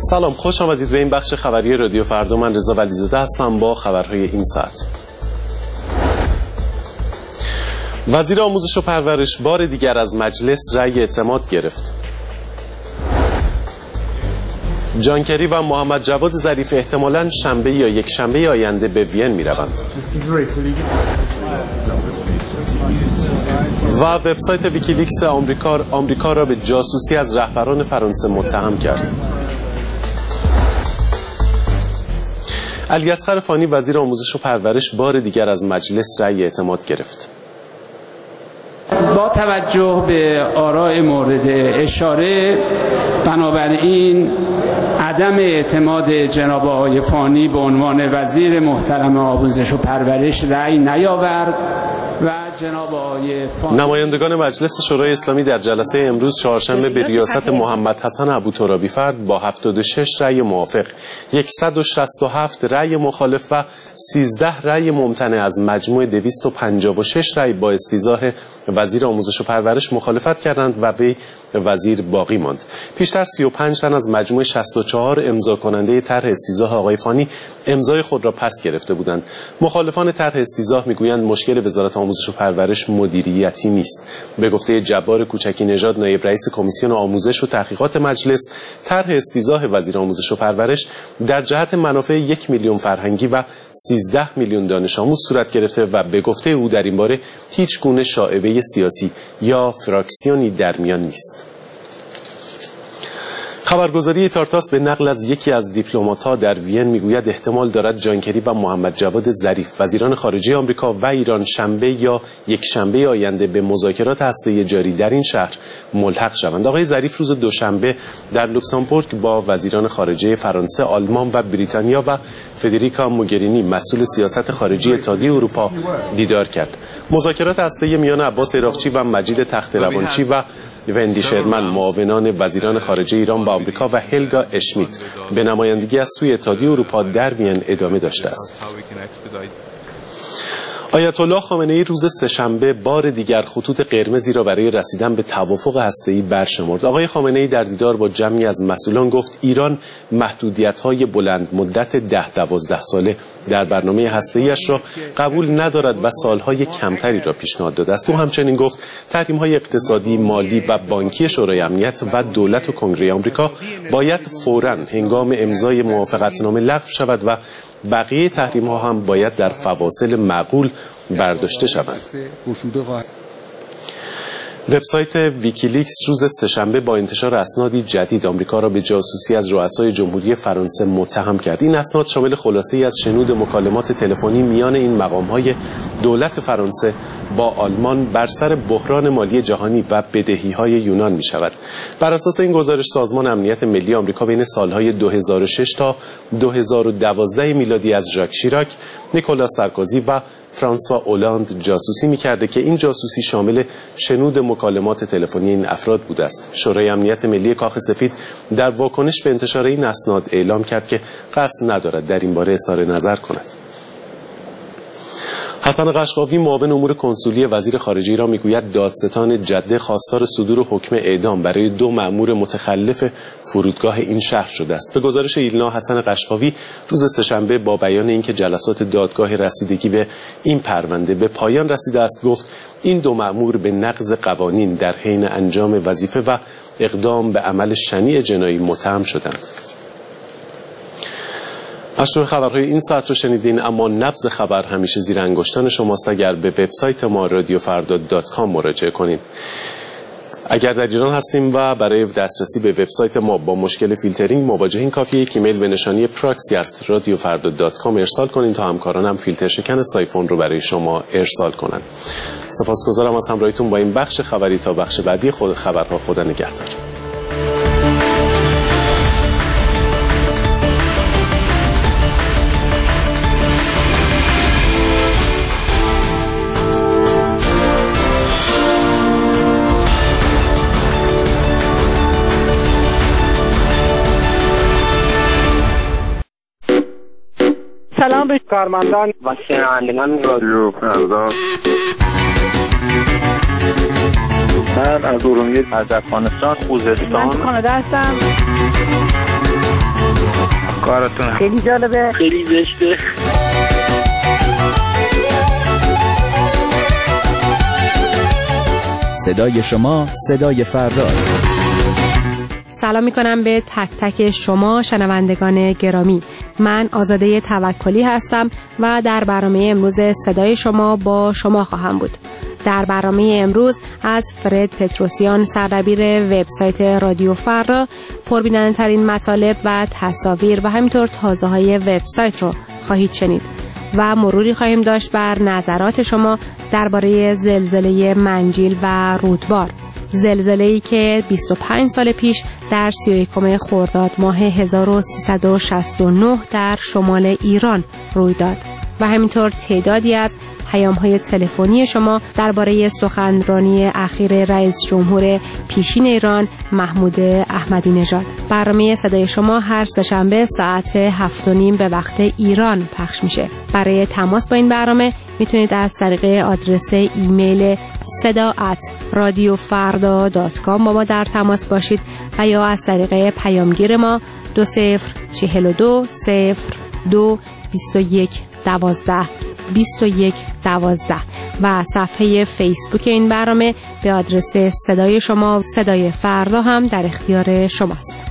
سلام، خوش آمدید به این بخش خبری رادیو فردا. من رضا ولیزاده هستم با خبرهای این ساعت. وزیر آموزش و پرورش بار دیگر از مجلس رأی اعتماد گرفت. جان کری و محمد جواد ظریف احتمالاً شنبه یا یک شنبه آینده به وین می‌روند. و وبسایت ویکیلیکس آمریکا را به جاسوسی از رهبران فرانسه متهم کرد. علیاصغر فانی وزیر آموزش و پرورش بار دیگر از مجلس رأی اعتماد گرفت. با توجه به آراء مورد اشاره، بنابراین عدم اعتماد جناب آقای فانی به عنوان وزیر محترم آموزش و پرورش رأی نیاورد و جناب آقای فانی. نمایندگان مجلس شورای اسلامی در جلسه امروز چهارشنبه به ریاست محمد حسن ابوترابی فرد با 76 رأی موافق، 167 رأی مخالف و 13 رأی ممتنع از مجموع 256 رأی با استیضاح وزیر آموزش و پرورش مخالفت کردند و به وزیر باقی ماند. پیشتر 35 تن از مجموع 64 امضا کننده طرح استیضاح آقای فانی امضای خود را پس گرفته بودند. مخالفان طرح استیضاح میگویند مشکل وزارت آموزش و پرورش مدیریتی نیست. به گفته جبار کوچکی نژاد، نایب رئیس کمیسیون آموزش و تحقیقات مجلس، طرح استیضاح وزیر آموزش و پرورش در جهت منافع 1 میلیون فرهنگی و 13 میلیون دانش آموز صورت گرفته و به گفته او در این باره هیچ گونه شائبه سیاسی یا فراکسیونی در میان نیست. خبرگزاری تارتاس به نقل از یکی از دیپلمات‌ها در وین میگوید احتمال دارد جان کری و محمد جواد ظریف وزیران خارجه آمریکا و ایران شنبه یا یک شنبه آینده به مذاکرات هسته‌ای جاری در این شهر ملحق شوند. آقای ظریف روز دوشنبه در لوکزامبورگ با وزیران خارجه فرانسه، آلمان و بریتانیا و فدریکا موگرینی مسئول سیاست خارجی اتحادیه اروپا دیدار کرد. مذاکرات هسته‌ای میان عباس عراقچی و مجید تخت‌روانچی و وندی شرمن، معاونان وزیران خارجه ایران با آمریکا و هلگا اشمیت به نمایندگی از سوی اتحادیه اروپا در وین ادامه داشته است. آیت الله خامنه‌ای روز سه‌شنبه بار دیگر خطوط قرمزی را برای رسیدن به توافق هسته‌ای برشمرد. آقای خامنه‌ای در دیدار با جمعی از مسئولان گفت ایران محدودیت‌های بلند مدت 10-12 ساله در برنامه هسته‌ایش را قبول ندارد و سالهای کمتری را پیشنهاد داده است. او همچنین گفت تحریم‌های اقتصادی، مالی و بانکی شورای امنیت و دولت و کنگره آمریکا باید فوراً هنگام امضای موافقتنامه لغو شود و بقیه تحریم‌ها هم باید در فواصل معقول برداشته شوند. وبسایت ویکیلیکس روز سه‌شنبه با انتشار اسنادی جدید آمریکا را به جاسوسی از رؤسای جمهوری فرانسه متهم کرد. این اسناد شامل خلاصه‌ای از شنود مکالمات تلفنی میان این مقام‌های دولت فرانسه با آلمان بر سر بحران مالی جهانی و بدهی‌های یونان می‌شود. بر اساس این گزارش سازمان امنیت ملی آمریکا بین سال‌های 2006 تا 2012 میلادی از ژاک شیراک، نیکولاس سارکوزی و فرانسوا اولاند جاسوسی می‌کرده که این جاسوسی شامل شنود مکالمات تلفنی این افراد بوده است. شورای امنیت ملی کاخ سفید در واکنش به انتشار این اسناد اعلام کرد که قصد ندارد در این باره اظهار نظر کند. حسن قشقاوی معاون امور کنسولی وزیر خارجه ایران میگوید دادستان جده خواستار صدور حکم اعدام برای 2 مأمور متخلف فرودگاه این شهر شده است. به گزارش ایلنا، حسن قشقاوی روز سه‌شنبه با بیان اینکه جلسات دادگاه رسیدگی به این پرونده به پایان رسیده است گفت این 2 مأمور به نقض قوانین در حین انجام وظیفه و اقدام به عمل شنیع جنایی متهم شدند. مشروع خبرهای این ساعت رو شنیدین، اما نبض خبر همیشه زیر انگشتان شماست. اگر به وبسایت ما radiofarda.com مراجعه کنید. اگر در ایران هستیم و برای دسترسی به وبسایت ما با مشکل فیلترینگ مواجهین، کافیه یک ایمیل به نشانی proxy@radiofarda.com ارسال کنید تا همکارانم فیلتر شکن سایفون رو برای شما ارسال کنند. سپاسگزارم از همراهیتون با این بخش خبری. تا بخش بعدی خبرها، خدا نگهدار. سلام به کارمندان و شنوندگان رادیو فردا. من از ارومیه، از افغانستان، خوزستان، من کانادا هستم. کارتون خیلی جالبه، خیلی زشته. صدای شما صدای فرداست. سلام میکنم به تک تک شما شنوندگان گرامی. من آزاده توکلی هستم و در برنامه امروز صدای شما با شما خواهم بود. در برنامه امروز از فرد پتروسیان سردبیر وبسایت رادیو فردا پربیننده ترین مطالب و تصاویر و همینطور تازه های وبسایت رو خواهید شنید و مروری خواهیم داشت بر نظرات شما درباره زلزله منجیل و رودبار. زلزله‌ای که 25 سال پیش در 31 خرداد ماه 1369 در شمال ایران روی داد و همینطور تعدادی از پیام‌های تلفنی شما درباره سخنرانی اخیر رئیس جمهور پیشین ایران محمود احمدی نژاد. برنامه صدای شما هر سه‌شنبه ساعت 7:30 به وقت ایران پخش میشه. برای تماس با این برنامه میتونید از طریق آدرس ایمیل seda@radiofarda.com با ما در تماس باشید و یا از طریق پیامگیر ما 2042 02 21 12 2112 و صفحه فیسبوک این برنامه به آدرس صدای شما صدای فردا هم در اختیار شماست.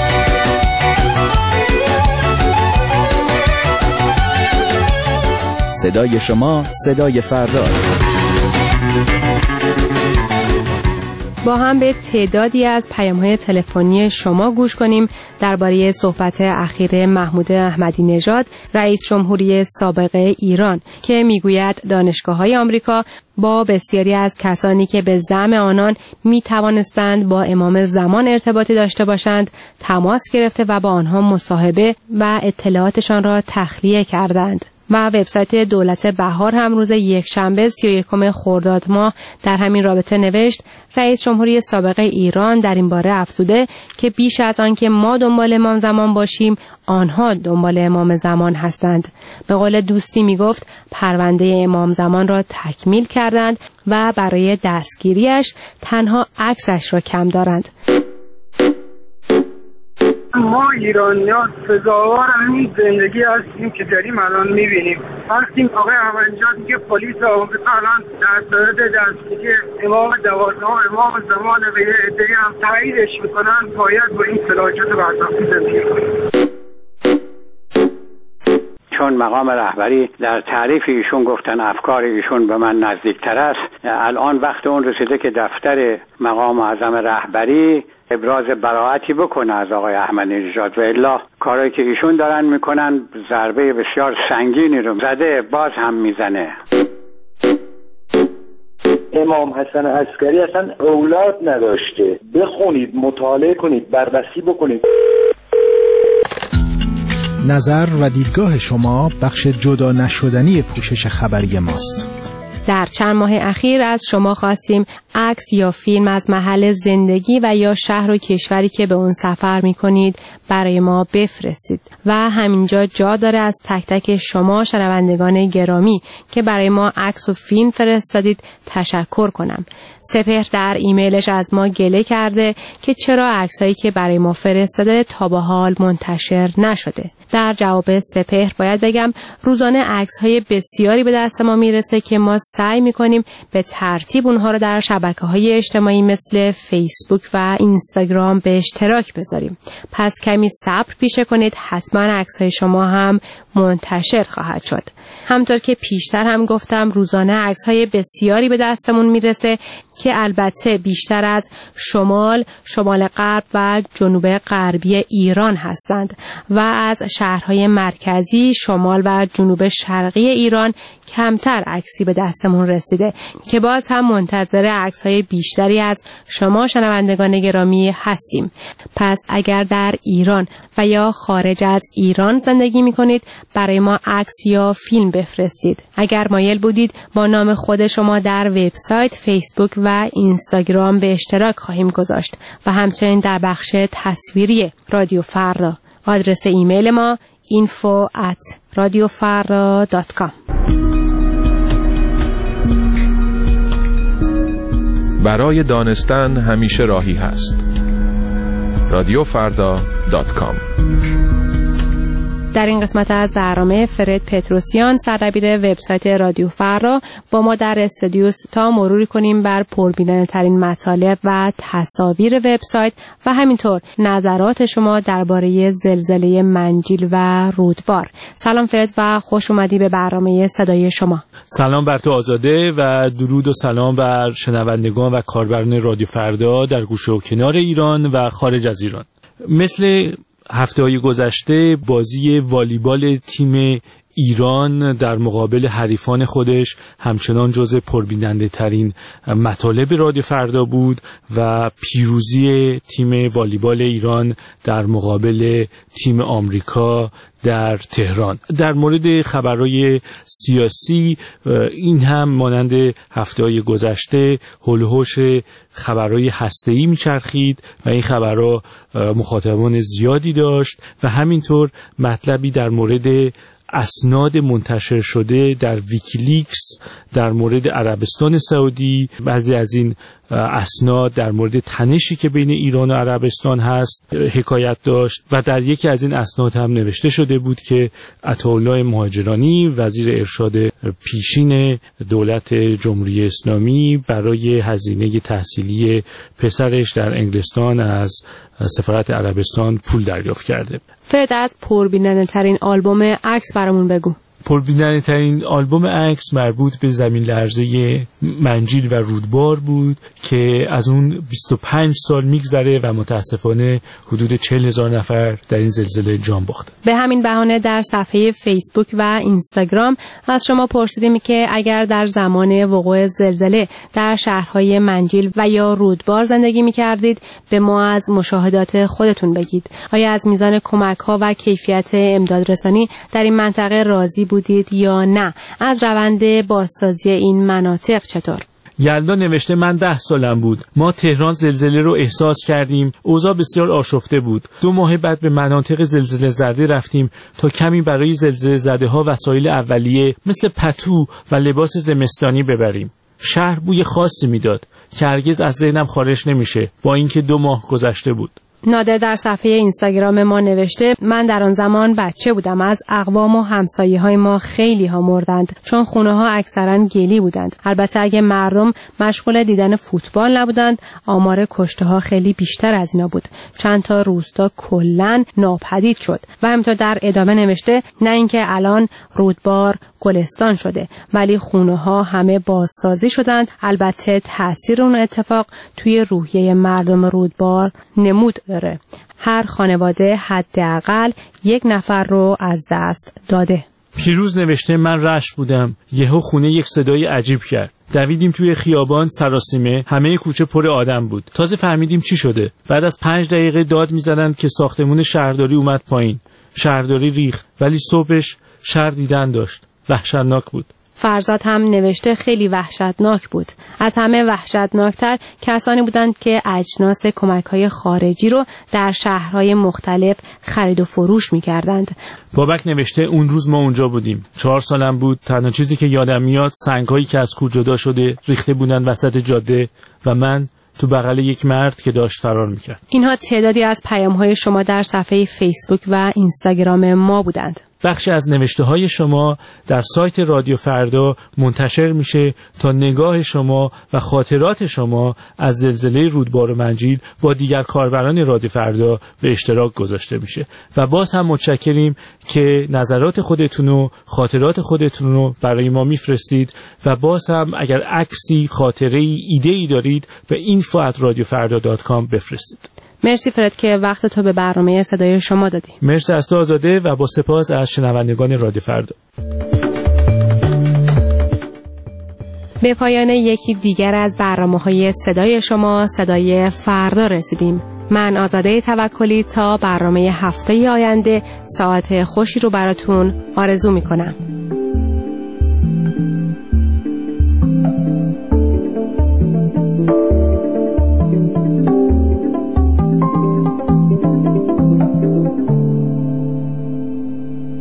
صدای شما صدای فرداست. با هم به تعدادی از پیام‌های تلفنی شما گوش کنیم درباره صحبت اخیر محمود احمدی نژاد رئیس جمهوری سابق ایران که میگوید دانشگاه‌های آمریکا با بسیاری از کسانی که به زعم آنان میتوانستند با امام زمان ارتباطی داشته باشند تماس گرفته و با آنها مصاحبه و اطلاعاتشان را تخلیه کردند. و وبسایت دولت بهار هم روز یکشنبه 31 خرداد ماه در همین رابطه نوشت رئیس جمهوری سابق ایران در این باره افزوده که بیش از آن که ما دنبال امام زمان باشیم آنها دنبال امام زمان هستند. به قول دوستی میگفت پرونده امام زمان را تکمیل کردند و برای دستگیریش تنها عکسش را کم دارند. ما ایرانیان سزاوار همین زندگی هستیم که داریم الان میبینیم. وقتی آقای احمدی میگه پلیس آمریکا الان در صدد دستگیری امام 12 امام زمان و یه عده‌ای هم تاییدش میکنن، باید با این فلاکت برطرفی زندگی کنیم. چون مقام رهبری در تعریف ایشون گفتن افکار ایشون به من نزدیکتر است، الان وقت اون رسیده که دفتر مقام اعظم رهبری ابراز براءتی بکنه از آقای احمدی نژاد و الا کارهایی که ایشون دارن میکنن ضربه بسیار سنگینی رو زده باز هم میزنه. امام حسن عسکری اصلا اولاد نداشته. بخونید، مطالعه کنید، بررسی بکنید. نظر و دیدگاه شما بخش جدا نشدنی پوشش خبری ماست. در چند ماه اخیر از شما خواستیم عکس یا فیلم از محل زندگی و یا شهر و کشوری که به اون سفر می‌کنید برای ما بفرستید و همینجا جا داره از تک تک شما شنوندگان گرامی که برای ما عکس و فیلم فرستادید تشکر کنم. سپهر در ایمیلش از ما گله کرده که چرا عکسایی که برای ما فرستاده تا به حال منتشر نشده. در جواب سپهر باید بگم روزانه عکس‌های بسیاری به دست ما میرسه که ما سعی می‌کنیم به ترتیب اونها رو در شبکه‌های اجتماعی مثل فیسبوک و اینستاگرام به اشتراک بذاریم. پس کمی صبر پیشه کنید، حتما عکس‌های شما هم منتشر خواهد شد. همطور که پیشتر هم گفتم روزانه عکس‌های بسیاری به دستمون میرسه که البته بیشتر از شمال غرب و جنوب غربی ایران هستند و از شهرهای مرکزی شمال و جنوب شرقی ایران کمتر عکسی به دستمون رسیده که باز هم منتظر عکس‌های بیشتری از شما شنوندگان گرامی هستیم. پس اگر در ایران و یا خارج از ایران زندگی می‌کنید برای ما عکس یا فیلم بفرستید. اگر مایل بودید با نام خود شما در وبسایت، فیسبوک و اینستاگرام به اشتراک خواهیم گذاشت و همچنین در بخش تصویری رادیو فردا. آدرس ایمیل ما info@radiofarda.com. برای دانستن همیشه راهی هست. رادیو فردا radiofarda.com. در این قسمت از برنامه فرد پتروسیان سردبیر وبسایت رادیو فردا با ما در استودیو تا مروری کنیم بر پربیننده‌ترین مطالب و تصاویر وبسایت و همینطور نظرات شما درباره زلزله منجیل و رودبار. سلام فرد و خوش اومدی به برنامه صدای شما. سلام بر تو آزاده و درود و سلام بر شنوندگان و کاربران رادیو فردا در گوشه و کنار ایران و خارج از ایران. مثل هفته‌های گذشته بازی والیبال تیم ایران در مقابل حریفان خودش همچنان جزو پربیننده ترین مطالب رادیو فردا بود و پیروزی تیم والیبال ایران در مقابل تیم آمریکا در تهران. در مورد خبرهای سیاسی این هم مانند هفته‌های گذشته هول و هوش خبرهای هسته‌ای میچرخید و این خبرها مخاطبان زیادی داشت و همینطور مطلبی در مورد اسناد منتشر شده در ویکیلیکس در مورد عربستان سعودی، بعضی از این اسناد در مورد تنشی که بین ایران و عربستان هست حکایت داشت و در یکی از این اسناد هم نوشته شده بود که عطاالله مهاجرانی وزیر ارشاد پیشین دولت جمهوری اسلامی برای هزینه تحصیلی پسرش در انگلستان از سفارت عربستان پول دریافت کرده. فرد از پربیننده‌ترین آلبوم عکس برامون بگو. پربیننده‌ترین آلبوم عکس مربوط به زمین لرزه منجیل و رودبار بود که از اون 25 سال میگذره و متاسفانه حدود 40,000 نفر در این زلزله جان باختن. به همین بهانه در صفحه فیسبوک و اینستاگرام از شما پرسیدیم که اگر در زمان وقوع زلزله در شهرهای منجیل و یا رودبار زندگی می‌کردید به ما از مشاهدات خودتون بگید. آیا از میزان کمک‌ها و کیفیت امدادرسانی در این منطقه راضی بودید یا نه؟ از روند بازسازی این مناطق چطور؟ یلدا نوشته من 10 سالم بود. ما تهران زلزله رو احساس کردیم. اوضاع بسیار آشفته بود. 2 ماه بعد به مناطق زلزله زده رفتیم تا کمی برای زلزله زده ها وسایل اولیه مثل پتو و لباس زمستانی ببریم. شهر بوی خاصی میداد که هرگز از ذهنم خارج نمیشه با اینکه 2 ماه گذشته بود. نادر در صفحه اینستاگرام ما نوشته من در آن زمان بچه بودم. از اقوام و همسایه های ما خیلی ها مردند چون خونه ها اکثرا گلی بودند. البته اگه مردم مشغول دیدن فوتبال نبودند آمار کشته ها خیلی بیشتر از اینا بود. چند تا روستا کلن ناپدید شد. و همینطور در ادامه نوشته نه اینکه الان رودبار گلستان شده ولی خونه ها همه بازسازی شدند. البته تأثیر اون اتفاق توی روحیه مردم رودبار نمود داره. هر خانواده حداقل 1 نفر رو از دست داده. پیروز نوشته من رشت بودم. یهو خونه یک صدای عجیب کرد. دویدیم توی خیابان سراسیمه. همه کوچه پر آدم بود. تازه فهمیدیم چی شده. بعد از 5 دقیقه داد می‌زدند که ساختمون شهرداری اومد پایین. شهرداری ریخت ولی صبحش شهر دیدن داشت. وحشتناک بود. فرزاد هم نوشته خیلی وحشتناک بود. از همه وحشتناکتر کسانی بودند که اجناس کمک‌های خارجی رو در شهرهای مختلف خرید و فروش می‌کردند. بابک نوشته اون روز ما اونجا بودیم. 4 سالم بود. تنها چیزی که یادم میاد سنگ‌هایی که از کوه جدا شده ریخته بودن وسط جاده و من تو بغل یک مرد که داشت فرار می‌کرد. اینها تعدادی از پیام‌های شما در صفحه فیسبوک و اینستاگرام ما بودند. بخشی از نوشته‌های شما در سایت رادیو فردا منتشر میشه تا نگاه شما و خاطرات شما از زلزله رودبار و منجیل با دیگر کاربران رادیو فردا به اشتراک گذاشته میشه و باز هم متشکریم که نظرات خودتون و خاطرات خودتون رو برای ما میفرستید و باز هم اگر عکسی، خاطره‌ای، ایده‌ای دارید به info@radiofarda.com بفرستید. مرسی فرد که وقت تو به برنامه صدای شما دادی. مرسی از تو آزاده و با سپاس از شنوندگان رادیو فردا. به پایان یکی دیگر از برنامه‌های صدای شما صدای فردا رسیدیم. من آزاده توکلی تا برنامه هفته آینده ساعت خوشی رو براتون آرزو می‌کنم.